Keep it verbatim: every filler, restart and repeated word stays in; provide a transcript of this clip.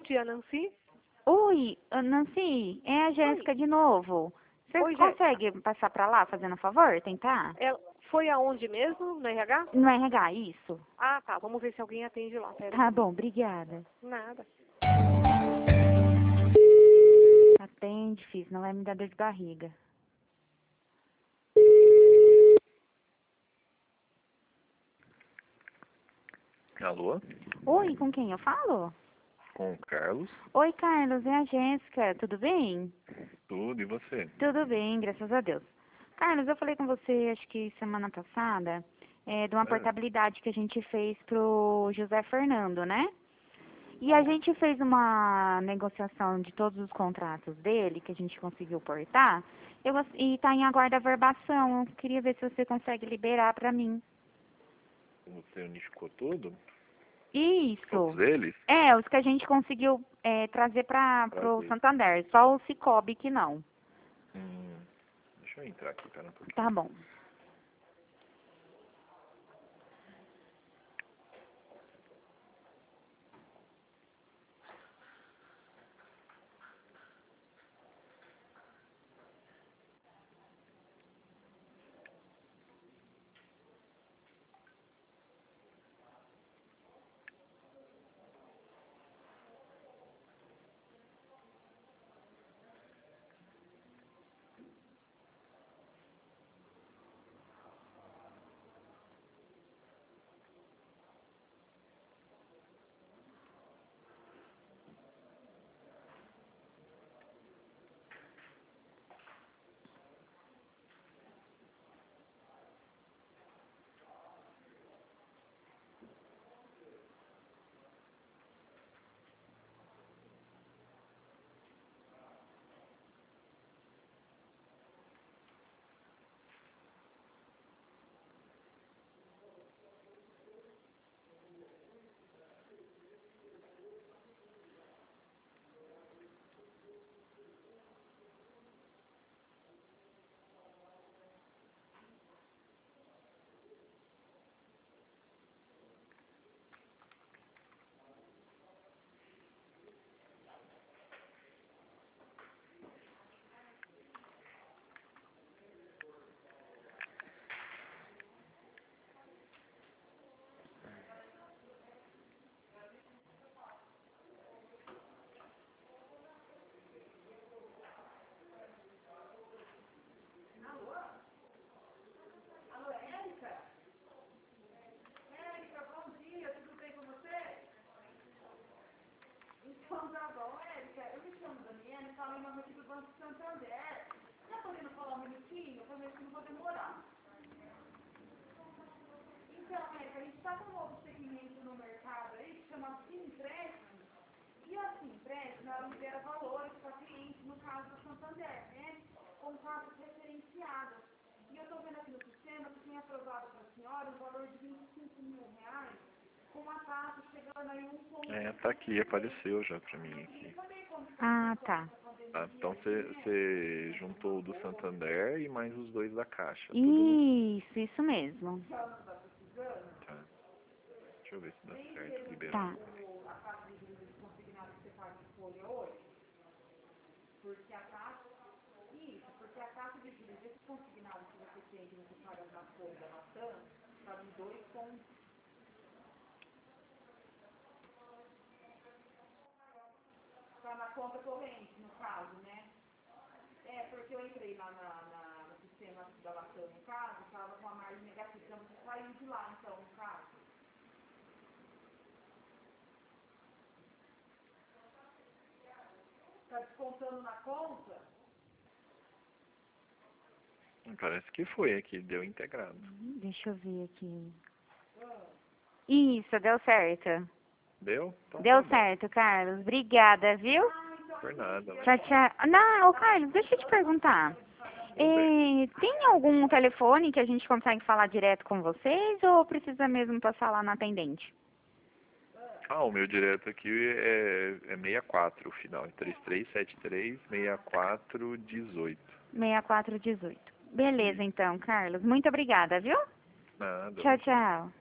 dia, Nancy. Oi, ah, Nancy, é a Jéssica de novo. Você Oi, Jéssica. consegue passar pra lá, fazendo um favor, tentar? Ela foi aonde mesmo? No R H? No R H, isso. Ah, tá. Vamos ver se alguém atende lá. Pera Tá aí. bom, obrigada. Nada. Tá bem difícil, não vai me dar dor de barriga. Alô? Oi, com quem eu falo? Com o Carlos? Oi, Carlos, é a Jéssica, tudo bem? Tudo, e você? Tudo bem, graças a Deus. Carlos, eu falei com você, acho que semana passada, é, de uma É. portabilidade que a gente fez pro José Fernando, né? E a gente fez uma negociação de todos os contratos dele, que a gente conseguiu portar, eu, gost- e tá em aguarda a verbação. Eu queria ver se você consegue liberar pra mim. Você unificou tudo? Isso. Todos eles? É, os que a gente conseguiu é, trazer para pro Trazer. Santander, só o Cicobi que não. Hum, deixa eu entrar aqui, pera um pouquinho. Tá bom. Então tá bom, Érica. Eu me chamo Daniela e falo em nome aqui do Banco Santander. Tá podendo falar um minutinho? Pra ver se não vou demorar. Então, Érica, a gente tá com um novo segmento no mercado aí que chama Empréstimo. E assim, empréstimo, ela libera valores para clientes, no caso do Santander, né? Contratos referenciados. E eu tô vendo aqui no sistema que tem aprovado para a senhora um valor de vinte e cinco mil reais, com uma taxa chegando aí um ponto. É, tá aqui, apareceu já pra mim aqui. Ah, tá. Tá, então você você juntou o do Santander e mais os dois da Caixa. Tudo no... Isso, isso mesmo. Tá. Deixa eu ver se dá certo liberar. Tá. Porque a taxa, isso, porque a taxa de juros desse consignado que você tem, que você paga na folha da Latam, está em dois pontos. Está na conta corrente, no caso, né? É, porque eu entrei lá na, na, no sistema da Latam, no caso, estava com a margem negativa, então você saiu de lá, então, no caso. Está descontando na conta? Parece que foi aqui, deu integrado. Deixa eu ver aqui. Isso, deu certo. Deu? Então Deu tá bom. certo, Carlos. Obrigada, viu? Por nada. Tchau, tchau. Não, ô, Carlos, deixa eu te perguntar. Tudo bem. Eh, tem algum telefone que a gente consegue falar direto com vocês ou precisa mesmo passar lá na atendente? Ah, o meu direto aqui é, é sessenta e quatro, o final. É três três sete três, sessenta e quatro, dezoito. seis quatro um oito. Beleza, então, Carlos. Muito obrigada, viu? Nada, Tchau, imagina. tchau.